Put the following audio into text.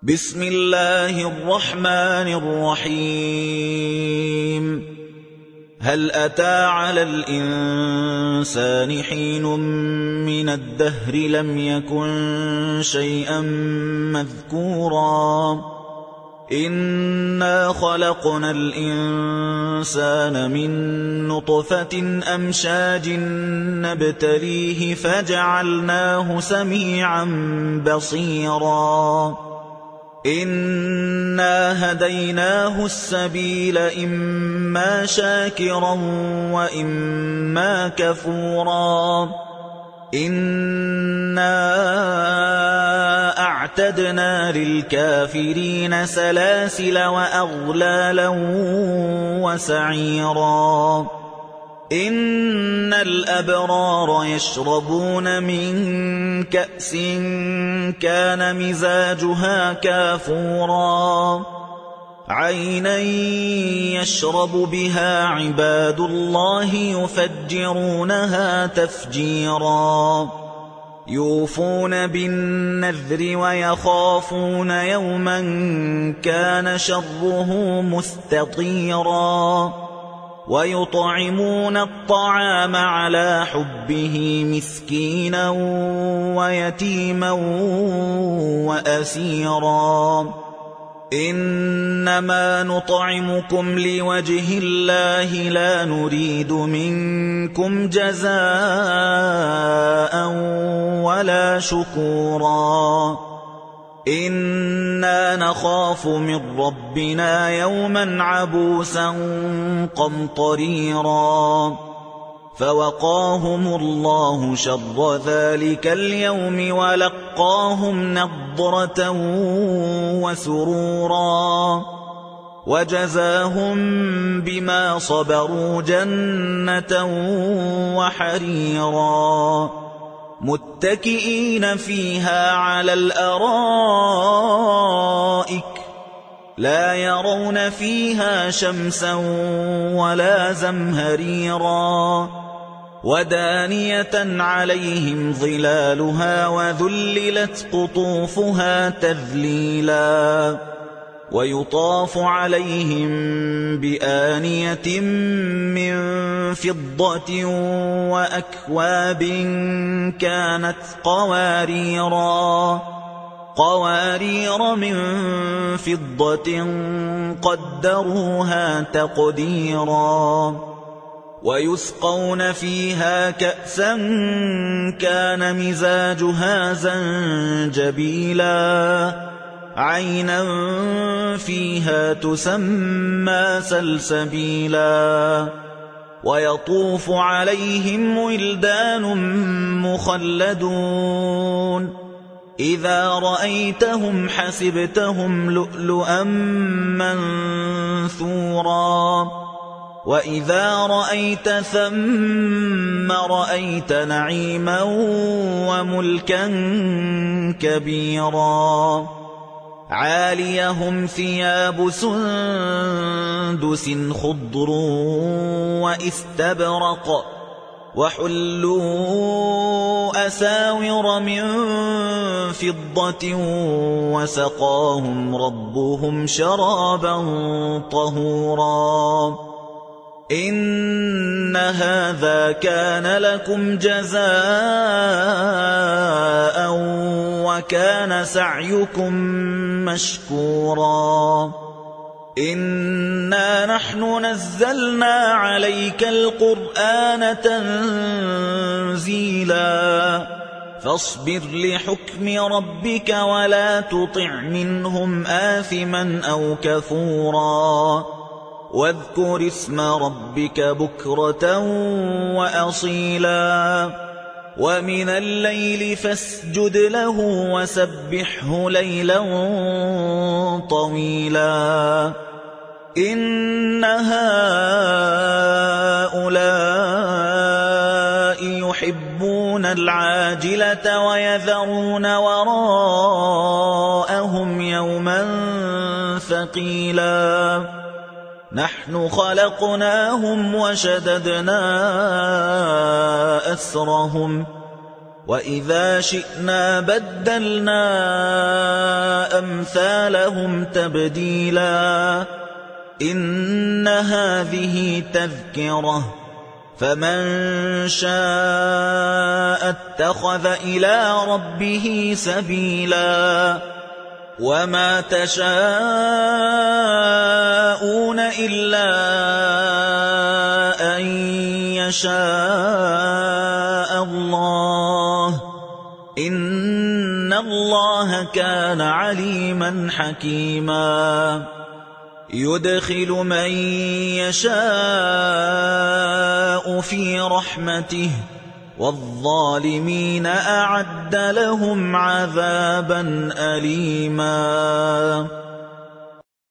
بسم الله الرحمن الرحيم هل أتى على الإنسان حين من الدهر لم يكن شيئا مذكورا إنا خلقنا الإنسان من نطفة أمشاج نبتليه فجعلناه سميعا بصيرا إنا هديناه السبيل إما شاكرا وإما كفورا إنا أعتدنا للكافرين سلاسل وأغلالا وسعيرا إن الأبرار يشربون من كأس كان مزاجها كافورا عينا يشرب بها عباد الله يفجرونها تفجيرا يوفون بالنذر ويخافون يوما كان شره مستطيرا ويطعمون الطعام على حبه مسكينا ويتيما وأسيرا إنما نطعمكم لوجه الله لا نريد منكم جزاء ولا شكورا إنا نخاف من ربنا يوما عبوسا قمطريرا فوقاهم الله شر ذلك اليوم ولقاهم نضرة وسرورا وجزاهم بما صبروا جنة وحريرا متكئين فيها على الأرائك لا يرون فيها شمسا ولا زمهريرا ودانية عليهم ظلالها وذللت قطوفها تذليلا ويطاف عليهم بآنية من فضة وأكواب كانت قوارير من فضة قدروها تقديرا ويسقون فيها كأسا كان مزاجها زنجبيلا عينا فيها تسمى سلسبيلا ويطوف عليهم ولدان مخلدون إذا رأيتهم حسبتهم لؤلؤا منثورا وإذا رأيت ثم رأيت نعيما وملكا كبيرا عاليهم ثياب سندس خضر واستبرق وحلوا أساور من فضة وسقاهم ربهم شرابا طهورا إن هذا كان لكم جزاء وكان سعيكم مشكورا إنا نحن نزلنا عليك القرآن تنزيلا فاصبر لحكم ربك ولا تطع منهم آثما أو كفورا واذكر اسم ربك بكرة وأصيلا ومن الليل فاسجد له وسبحه ليلا طويلا إن هؤلاء يحبون العاجلة ويذرون وراءهم يوما ثقيلا نحن خلقناهم وشددنا أسرهم وإذا شئنا بدلنا أمثالهم تبديلا إن هذه تذكرة فمن شاء اتخذ إلى ربه سبيلا وما تشاءون إلا أن يشاء الله إن الله كان عليما حكيما يدخل من يشاء في رحمته والظالمين أعد لهم عذابا أليما